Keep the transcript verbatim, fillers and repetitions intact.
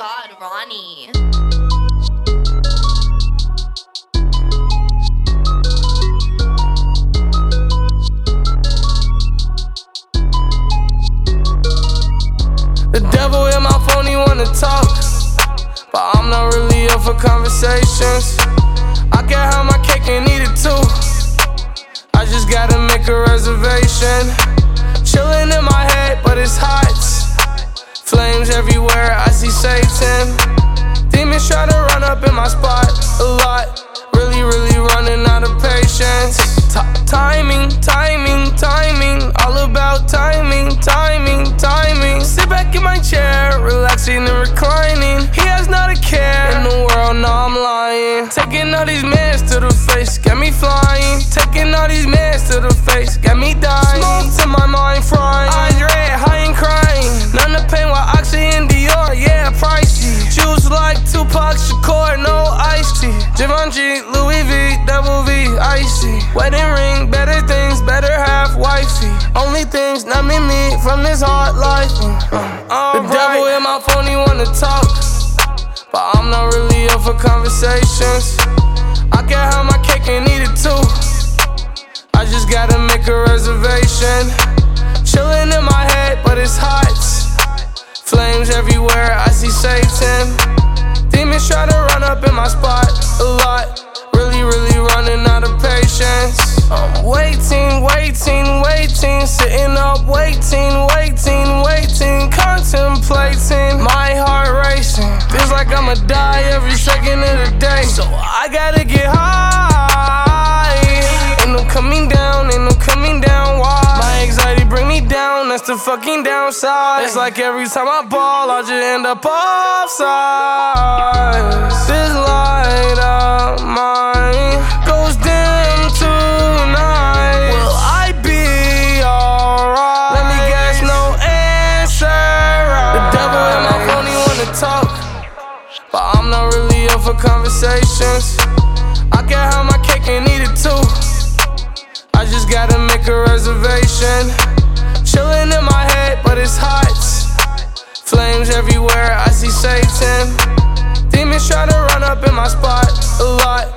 god, Ronnie. The devil in my phone, he wanna talk, but I'm not really up for conversations. I can have my cake and eat it too. I just gotta make a reservation. Chillin' in my head, but it's hot. Flames everywhere, I see Satan. Demons try to run up in my spot a lot. Really, really running out of patience. T timing, timing, timing. All about timing, timing, timing. Sit back in my chair, relaxing and reclining. He has not a care in the world, no, I'm lying. Taking all these mans to the face, got me flying. Taking all these mans to the face, got me dying. Smoke to my mind frying. Eyes red, high and crying. None of pain while Oxy and Dior, yeah, pricey. Juice like Tupac Shakur, no iced tea. Givenchy, Louis V, double V, icy. Wedding ring, better things, better half wifey. Only things numbing me from this hard life. Uh, the right. Devil in my phone, he wanna talk, but I'm not really up for conversations. I can have my cake and eat it too. I just gotta make a reservation. Chillin' in my head, but it's hot. Flames everywhere, I see Satan. Demons try to run up in my spot a lot. Really, really running out of patience. I'm waiting, waiting, waiting. Sitting up, waiting, waiting, waiting. Contemplating, my heart racing. Feels like I'ma die every second of the day. So I gotta get high. Ain't no coming down, ain't no coming down. Why? My anxiety bring me down, that's the fucking downside. It's like every time I ball, I just end up offside. This light of mine goes dim tonight. Will I be alright? Let me guess, no answer. The devil in my phone, he wanna talk, but I'm not really up for conversations. I can have my cake and eat it too. I just gotta make a reservation. Chillin' in my head, but it's hot. Flames everywhere, I see Satan. Demons try to run up in my spot a lot.